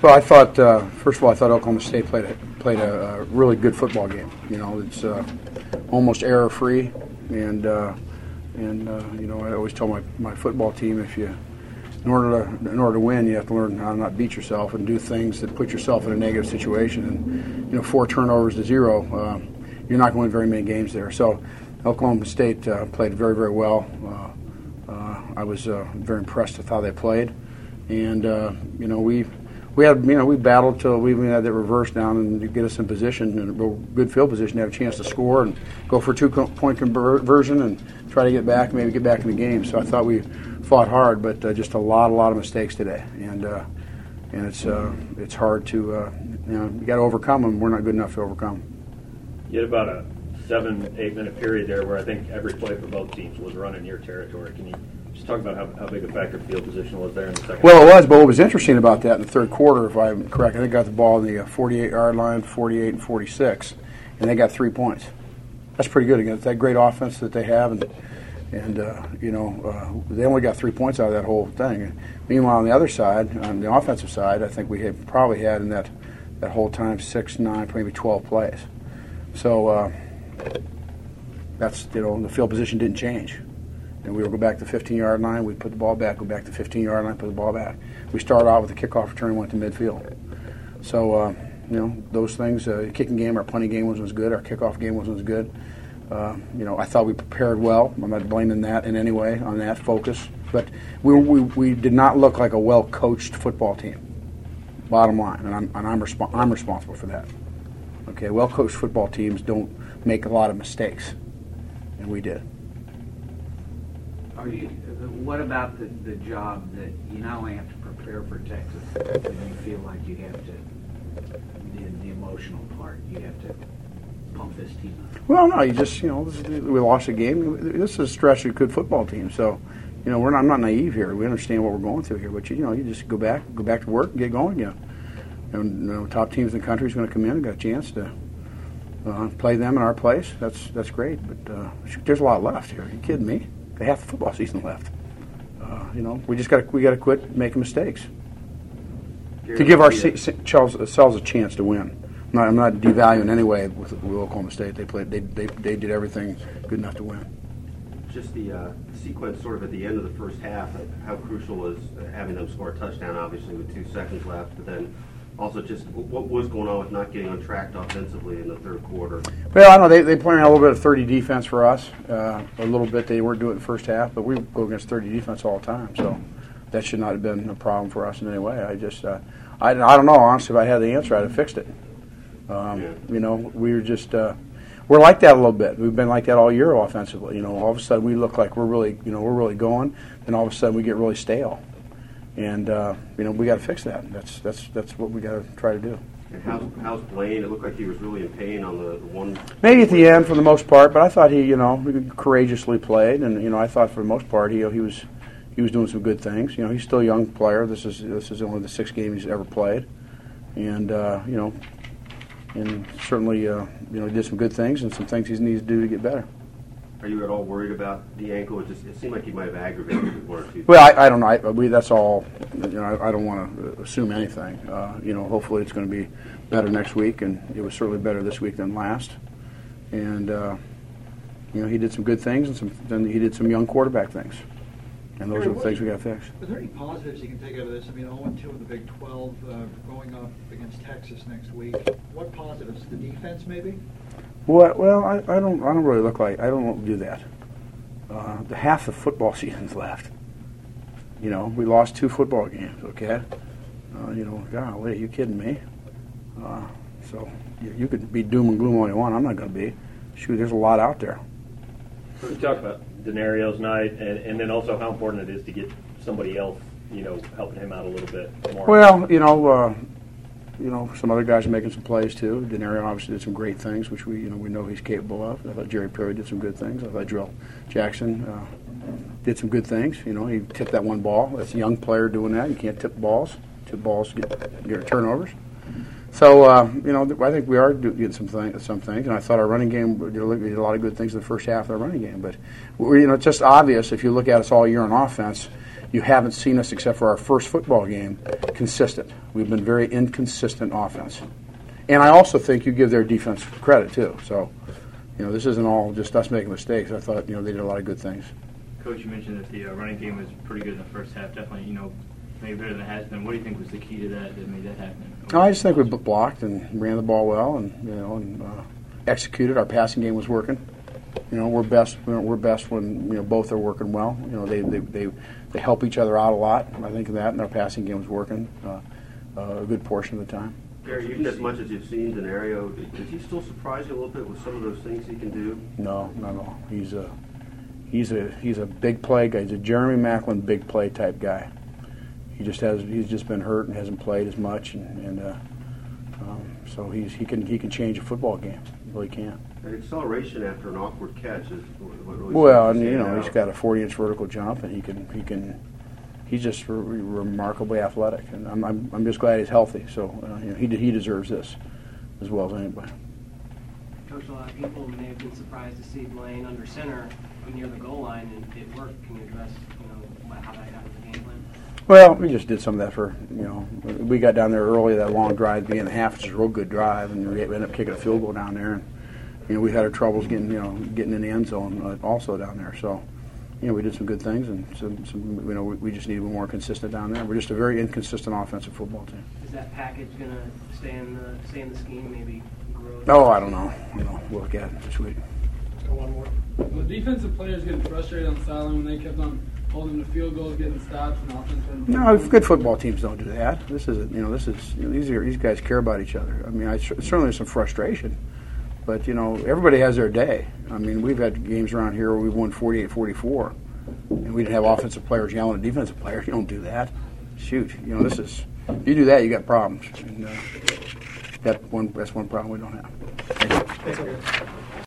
Well, I thought first of all, I thought Oklahoma State played a really good football game. You know, it's almost error free, and you know, I always tell my football team, in order to win, you have to learn how to not beat yourself and do things that put yourself in a negative situation. And you know, 4 turnovers to 0, you're not going to win very many games there. So Oklahoma State played very, very well. I was very impressed with how they played, and you know, we battled till we even had that reverse down and to get us in position, in a real good field position, to have a chance to score and go for a 2-point conversion and try to get back, maybe get back in the game. So I thought we fought hard, but just a lot of mistakes today, and it's hard to you know, you got to overcome them. We're not good enough to overcome. You had about a 7-8 minute period there where I think every play for both teams was running your territory. Can you just talk about how big a factor field position was there in the second half? Well, it was, but what was interesting about that in the third quarter, if I'm correct, I think got the ball on the 48-yard line, 48 and 46, and they got 3 points. That's pretty good against that great offense that they have, and you know, they only got 3 points out of that whole thing. Meanwhile, on the other side, on the offensive side, I think we had probably had in that whole time 6, 9, maybe 12 plays. So that's, you know, the field position didn't change. And we would go back to the 15-yard line, we'd put the ball back, go back to the 15-yard line, put the ball back. We started out with a kickoff return and went to midfield. So, you know, those things, kicking game, our punting game was good, our kickoff game was good. You know, I thought we prepared well. I'm not blaming that in any way on that focus. But we did not look like a well-coached football team, bottom line, and I'm responsible for that. Okay, well-coached football teams don't make a lot of mistakes, and we did. What about the job that you not only have to prepare for Texas, but you feel like you have to, the emotional part, you have to pump this team up? Well, no, you just, you know, we lost a game. This is a stretch of a good football team, so, you know, I'm not naive here. We understand what we're going through here, but you know, you just go back to work and get going again. And you know, top teams in the country is going to come in and got a chance to play them in our place. That's great, but there's a lot left here. Are you kidding me? They have the football season left. You know, we got to quit making mistakes to give ourselves a chance to win. I'm not devaluing in any way with Oklahoma State. They did everything good enough to win. Just the sequence sort of at the end of the first half, how crucial was having them score a touchdown, obviously with 2 seconds left, but then also just what was going on with not getting untracked offensively in the third quarter? Well, I know they played a little bit of 30 defense for us. A little bit they weren't doing it in the first half, but we go against 30 defense all the time, so that should not have been a problem for us in any way. I just I don't know, honestly. If I had the answer, I'd have fixed it. You know, we were just we're like that a little bit. We've been like that all year offensively. You know, all of a sudden we look like we're really going, and all of a sudden we get really stale. And you know, we got to fix that. That's what we got to try to do. And how's Blaine? It looked like he was really in pain on the one. Maybe at the end for the most part, but I thought he, you know, courageously played, and you know, I thought for the most part he was doing some good things. You know, he's still a young player. This is only the 6th game he's ever played, and you know, and certainly you know, he did some good things and some things he needs to do to get better. Are you at all worried about the ankle? It seemed like he might have aggravated it 1 or 2. Well, I don't know. That's all. You know, I don't want to assume anything. You know, hopefully it's going to be better next week, and it was certainly better this week than last. And you know, he did some good things, and then he did some young quarterback things. And those are the things we got to fix. Are there any positives you can take out of this? I mean, 0-2 in the Big 12, going up against Texas next week. What positives? The defense, maybe? Well, I don't really look like I don't do that. The half the football season's left. You know, we lost 2 football games. Okay, you know, golly, are you kidding me? So you could be doom and gloom all you want. I'm not going to be. Shoot, there's a lot out there. We talked about Denario's night, and then also how important it is to get somebody else, you know, helping him out a little bit more. Well, you know, some other guys are making some plays too. Denario obviously did some great things, which we know he's capable of. I thought Jerry Perry did some good things. I thought Drill Jackson did some good things. You know, he tipped that one ball. That's a young player doing that. You can't tip balls. Tip balls get turnovers. So you know, I think we are getting some things, and I thought our running game did a lot of good things in the first half of the running game. But you know, it's just obvious if you look at us all year on offense. you haven't seen us, except for our first football game, consistent. We've been very inconsistent offense. And I also think you give their defense credit, too. So, this isn't all just us making mistakes. I thought, they did a lot of good things. Coach, you mentioned that the running game was pretty good in the first half. Definitely, maybe better than it has been. What do you think was the key to that made that happen? I just think we blocked and ran the ball well, and executed. Our passing game was working. We're best when both are working well. They help each other out a lot. I think of that, and our passing game was working a good portion of the time. Gary, even as much as you've seen Denario, did he still surprise you a little bit with some of those things he can do? No, not at all. He's a big play guy. He's a Jeremy Maclin big play type guy. He's just been hurt and hasn't played as much, so he can change a football game. He really can. An acceleration after an awkward catch is what really. Well, and he's got a 40-inch vertical jump, and he's just remarkably athletic, and I'm just glad he's healthy. So he deserves this as well as anybody. Coach, a lot of people may have been surprised to see Blaine under center near the goal line, and it worked. Can you address how that got in the game plan? Well, we just did some of that we got down there early, that long drive at the beginning of the half, which was a real good drive, and we ended up kicking a field goal down there, and we had our troubles getting in the end zone also down there. So, we did some good things, and we just need to be more consistent down there. We're just a very inconsistent offensive football team. Is that package going to stay in the scheme, maybe grow? Oh, I don't know. We'll look at it this week. One more. The defensive players getting frustrated on the sideline when they kept on holding the field goals, getting stops, and offense. No, good football teams don't do that. These guys care about each other. I mean, certainly there's some frustration, but everybody has their day. I mean, we've had games around here where we've won 48-44, and we didn't have offensive players yelling at defensive players. You don't do that. Shoot, if you do that, you got problems. And, that's one problem we don't have. Thank you.